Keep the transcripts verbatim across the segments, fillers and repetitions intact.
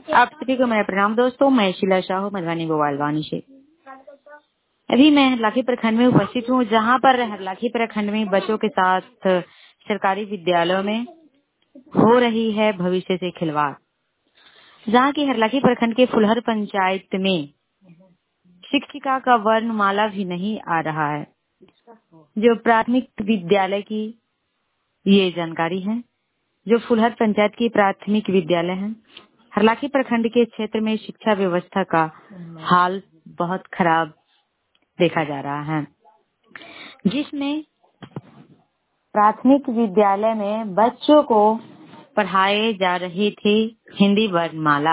आप सभी को मेरा प्रणाम दोस्तों। मैं शीला शाहू मधुबनी गोपालवानी से। अभी मैं हरलाखी प्रखंड में उपस्थित हूँ, जहाँ पर हरलाखी प्रखंड में बच्चों के साथ सरकारी विद्यालयों में हो रही है भविष्य से खिलवाड़। जहाँ की हरलाखी प्रखंड के फुलहर पंचायत में शिक्षिका का वर्णमाला भी नहीं आ रहा है। जो प्राथमिक विद्यालय की ये जानकारी है, जो फुलहर पंचायत की प्राथमिक विद्यालय है। हरलाखी प्रखंड के क्षेत्र में शिक्षा व्यवस्था का हाल बहुत खराब देखा जा रहा है, जिसमें प्राथमिक विद्यालय में बच्चों को पढ़ाए जा रही थी हिंदी वर्णमाला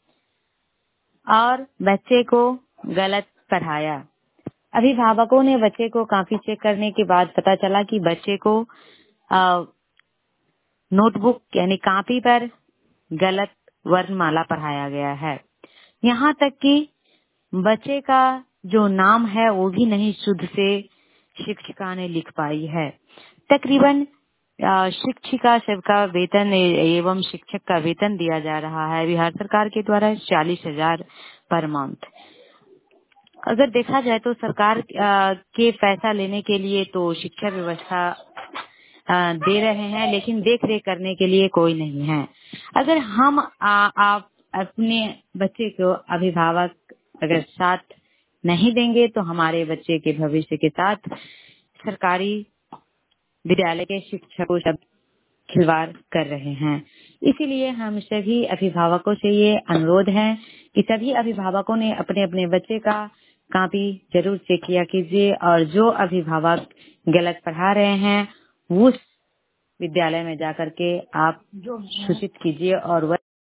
और बच्चे को गलत पढ़ाया। अभिभावकों ने बच्चे को कॉपी चेक करने के बाद पता चला कि बच्चे को आ, नोटबुक यानी कॉपी पर गलत वर्णमाला पढ़ाया गया है। यहाँ तक कि बच्चे का जो नाम है वो भी नहीं शुद्ध से शिक्षिका ने लिख पाई है। तकरीबन अ, शिक्षिका सबका वेतन ए- एवं शिक्षक का वेतन दिया जा रहा है बिहार सरकार के द्वारा चालीस हजार पर मंथ। अगर देखा जाए तो सरकार अ, के पैसा लेने के लिए तो शिक्षा व्यवस्था अ, दे रहे हैं, लेकिन देख रेख करने के लिए कोई नहीं है। अगर हम आ, आप अपने बच्चे को अभिभावक अगर साथ नहीं देंगे तो हमारे बच्चे के भविष्य के साथ सरकारी विद्यालय के शिक्षकों सब खिलवाड़ कर रहे हैं। इसीलिए हम सभी अभिभावकों से ये अनुरोध है कि सभी अभिभावकों ने अपने अपने बच्चे का कॉपी जरूर चेक किया कीजिए और जो अभिभावक गलत पढ़ा रहे हैं उस विद्यालय में जाकर के आप सूचित कीजिए और वह